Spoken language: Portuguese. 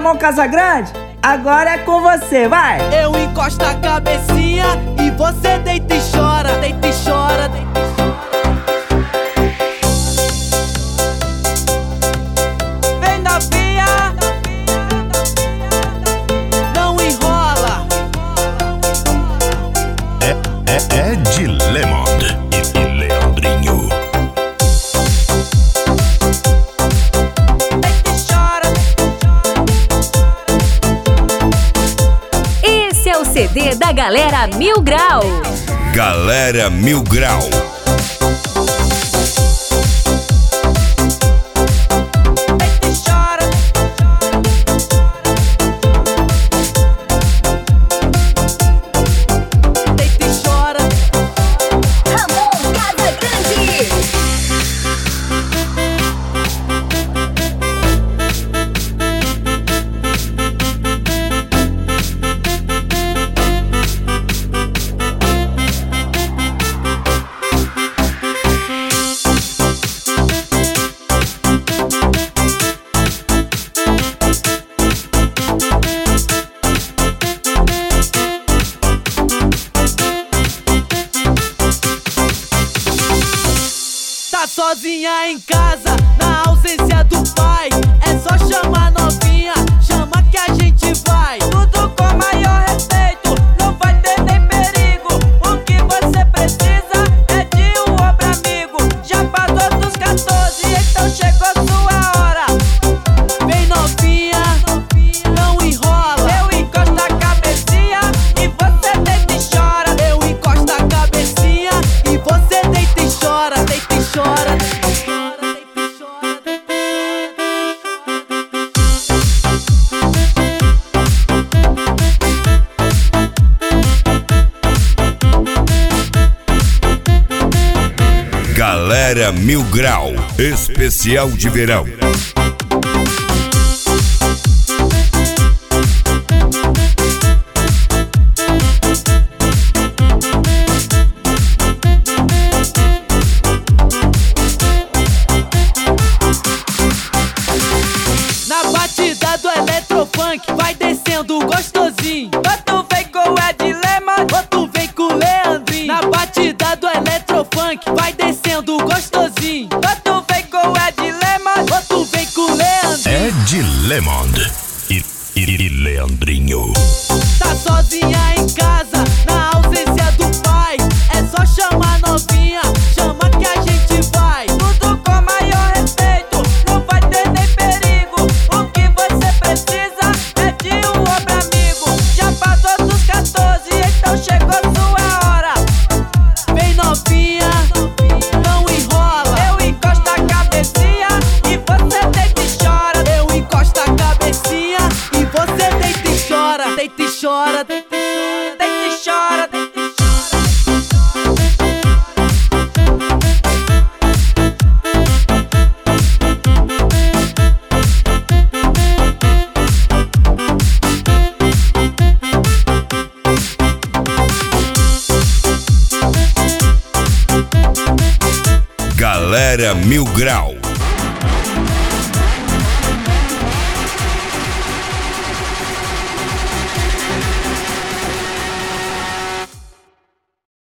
Ramon Casagrande, agora é com você, vai! Eu encosto a cabecinha e você deita e chora, deita e chora, deita e chora. Vem novinha, não enrola. É de Lemond e Leandrinho. Deita e chora. Esse é o CD da Galera Mil Grau. Galera Mil Grau. Deita e chora. Deita e chora. Ramon Casagrande. Tá sozinha em casa, na ausência do pai. É só chamar novinha, chama que a gente vai. Tudo com maior respeito, não vai ter nem perigo. O que você precisa é de um ombro amigo. Já passou dos 14, então chegou sua hora. Vem novinha, não enrola. Eu encosto a cabecinha e você deita e chora. Eu encosto a cabecinha e você deita e chora, deita e chora. Galera Mil Grau, especial de verão. Na batida do eletrofunk vai descendo gostosinho. Outro vem com o Ed Lemond, outro vem com o Leandrinho. Na batida do eletrofunk vai descendo gostosinho. Outro vem com o Ed Lemond, outro vem com o Leandrinho. É de Lemond e Leandrinho. Tá sozinha em casa, na ausência do pai. É só chamar novinha, chama que a gente vai. Tudo com maior respeito, não vai ter nem perigo. O que você precisa é de um ombro amigo. Já passou dos 14, então chegou sua hora. Vem novinha, não enrola. Eu encosto a cabecinha e você deita e chora. Eu encosto a cabecinha e você deita e chora. Deita e chora, deita e chora, deita e chora, deita e Galera Mil Grau.